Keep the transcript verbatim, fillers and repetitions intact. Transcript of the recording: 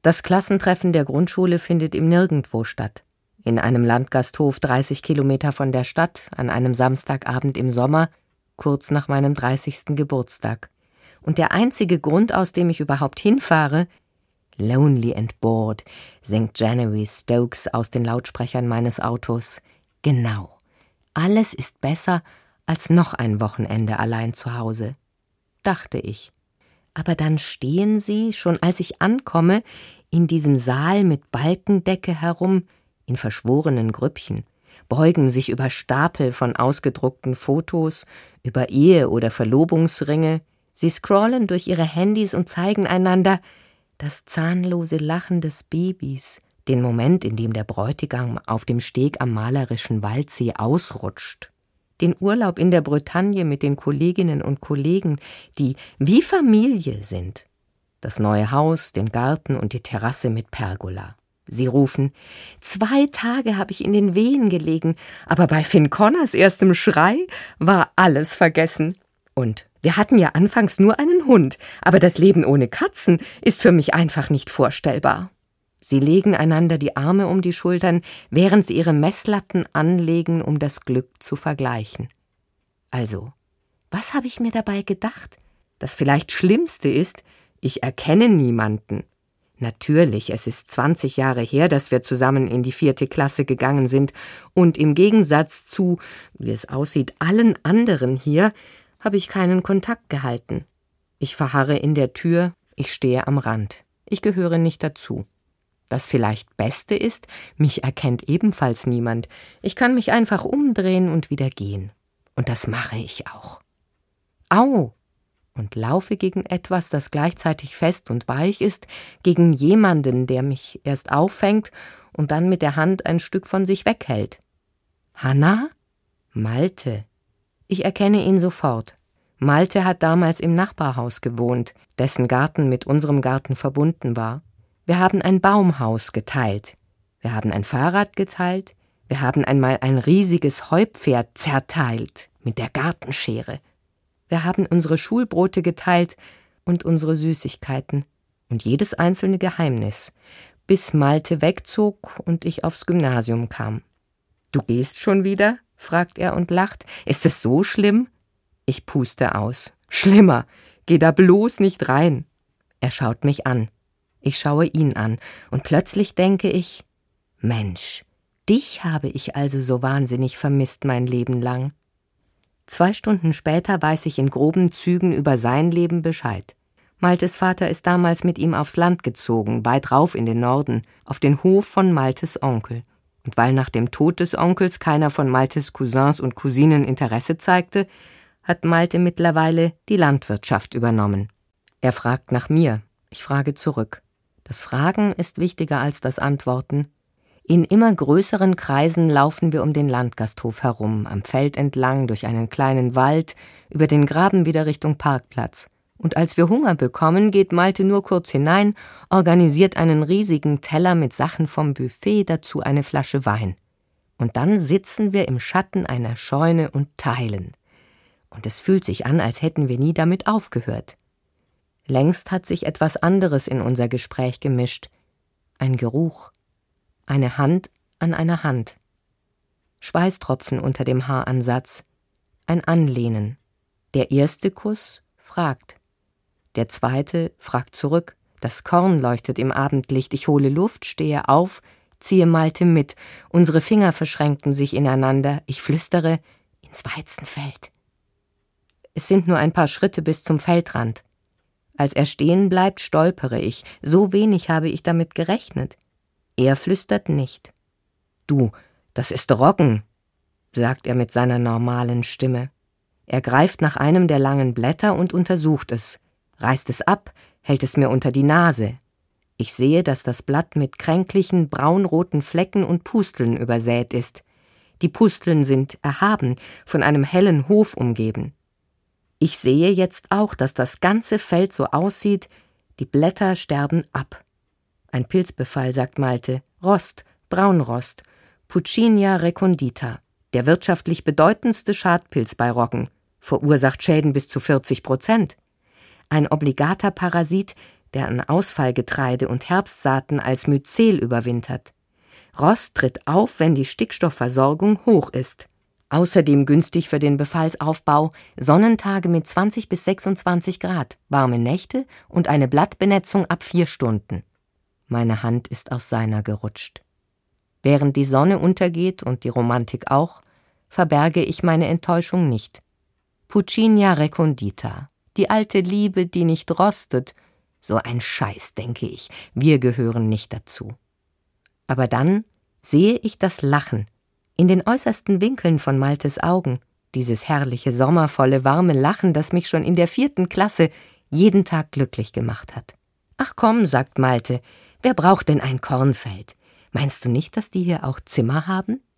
Das Klassentreffen der Grundschule findet im Nirgendwo statt. In einem Landgasthof dreißig Kilometer von der Stadt, an einem Samstagabend im Sommer, kurz nach meinem dreißigsten Geburtstag. Und der einzige Grund, aus dem ich überhaupt hinfahre: Lonely and bored, singt Genevieve Stokes aus den Lautsprechern meines Autos. Genau. Alles ist besser als noch ein Wochenende allein zu Hause, dachte ich. Aber dann stehen sie, schon als ich ankomme, in diesem Saal mit Balkendecke herum, in verschworenen Grüppchen, beugen sich über Stapel von ausgedruckten Fotos, über Ehe- oder Verlobungsringe. Sie scrollen durch ihre Handys und zeigen einander das zahnlose Lachen des Babys, den Moment, in dem der Bräutigam auf dem Steg am malerischen Waldsee ausrutscht, den Urlaub in der Bretagne mit den Kolleginnen und Kollegen, die wie Familie sind, das neue Haus, den Garten und die Terrasse mit Pergola. Sie rufen: Zwei Tage habe ich in den Wehen gelegen, aber bei Finn Connors erstem Schrei war alles vergessen. Und wir hatten ja anfangs nur einen Hund, aber das Leben ohne Katzen ist für mich einfach nicht vorstellbar. Sie legen einander die Arme um die Schultern, während sie ihre Messlatten anlegen, um das Glück zu vergleichen. Also, was habe ich mir dabei gedacht? Das vielleicht Schlimmste ist, ich erkenne niemanden. Natürlich, es ist zwanzig Jahre her, dass wir zusammen in die vierte Klasse gegangen sind, und im Gegensatz zu, wie es aussieht, allen anderen hier, habe ich keinen Kontakt gehalten. Ich verharre in der Tür, ich stehe am Rand. Ich gehöre nicht dazu. Das vielleicht Beste ist, mich erkennt ebenfalls niemand. Ich kann mich einfach umdrehen und wieder gehen. Und das mache ich auch. Au! Und laufe gegen etwas, das gleichzeitig fest und weich ist, gegen jemanden, der mich erst auffängt und dann mit der Hand ein Stück von sich weghält. Hanna? Malte. Ich erkenne ihn sofort. Malte hat damals im Nachbarhaus gewohnt, dessen Garten mit unserem Garten verbunden war. Wir haben ein Baumhaus geteilt. Wir haben ein Fahrrad geteilt. Wir haben einmal ein riesiges Heupferd zerteilt mit der Gartenschere. Wir haben unsere Schulbrote geteilt und unsere Süßigkeiten und jedes einzelne Geheimnis, bis Malte wegzog und ich aufs Gymnasium kam. »Du gehst schon wieder?« fragt er und lacht. »Ist es so schlimm?« Ich puste aus. »Schlimmer. Geh da bloß nicht rein.« Er schaut mich an. Ich schaue ihn an und plötzlich denke ich: Mensch, dich habe ich also so wahnsinnig vermisst mein Leben lang. Zwei Stunden später weiß ich in groben Zügen über sein Leben Bescheid. Maltes Vater ist damals mit ihm aufs Land gezogen, weit rauf in den Norden, auf den Hof von Maltes Onkel. Und weil nach dem Tod des Onkels keiner von Maltes Cousins und Cousinen Interesse zeigte, hat Malte mittlerweile die Landwirtschaft übernommen. Er fragt nach mir, ich frage zurück. Das Fragen ist wichtiger als das Antworten. In immer größeren Kreisen laufen wir um den Landgasthof herum, am Feld entlang, durch einen kleinen Wald, über den Graben wieder Richtung Parkplatz. Und als wir Hunger bekommen, geht Malte nur kurz hinein, organisiert einen riesigen Teller mit Sachen vom Buffet, dazu eine Flasche Wein. Und dann sitzen wir im Schatten einer Scheune und teilen. Und es fühlt sich an, als hätten wir nie damit aufgehört. Längst hat sich etwas anderes in unser Gespräch gemischt. Ein Geruch. Eine Hand an einer Hand. Schweißtropfen unter dem Haaransatz. Ein Anlehnen. Der erste Kuss fragt. Der zweite fragt zurück. Das Korn leuchtet im Abendlicht. Ich hole Luft, stehe auf, ziehe Malte mit. Unsere Finger verschränken sich ineinander. Ich flüstere: »Ins Weizenfeld.« Es sind nur ein paar Schritte bis zum Feldrand. Als er stehen bleibt, stolpere ich. So wenig habe ich damit gerechnet. Er flüstert nicht. »Du, das ist Roggen«, sagt er mit seiner normalen Stimme. Er greift nach einem der langen Blätter und untersucht es, reißt es ab, hält es mir unter die Nase. Ich sehe, dass das Blatt mit kränklichen, braunroten Flecken und Pusteln übersät ist. Die Pusteln sind erhaben, von einem hellen Hof umgeben. Ich sehe jetzt auch, dass das ganze Feld so aussieht, die Blätter sterben ab. Ein Pilzbefall, sagt Malte, Rost, Braunrost, Puccinia recondita, der wirtschaftlich bedeutendste Schadpilz bei Roggen, verursacht Schäden bis zu vierzig Prozent. Ein obligater Parasit, der an Ausfallgetreide und Herbstsaaten als Myzel überwintert. Rost tritt auf, wenn die Stickstoffversorgung hoch ist. Außerdem günstig für den Befallsaufbau Sonnentage mit zwanzig bis sechsundzwanzig Grad, warme Nächte und eine Blattbenetzung ab vier Stunden. Meine Hand ist aus seiner gerutscht. Während die Sonne untergeht und die Romantik auch, verberge ich meine Enttäuschung nicht. Puccinia recondita, die alte Liebe, die nicht rostet. So ein Scheiß, denke ich, wir gehören nicht dazu. Aber dann sehe ich das Lachen in den äußersten Winkeln von Maltes Augen, dieses herrliche, sommervolle, warme Lachen, das mich schon in der vierten Klasse jeden Tag glücklich gemacht hat. »Ach komm«, sagt Malte, »wer braucht denn ein Kornfeld? Meinst du nicht, dass die hier auch Zimmer haben?«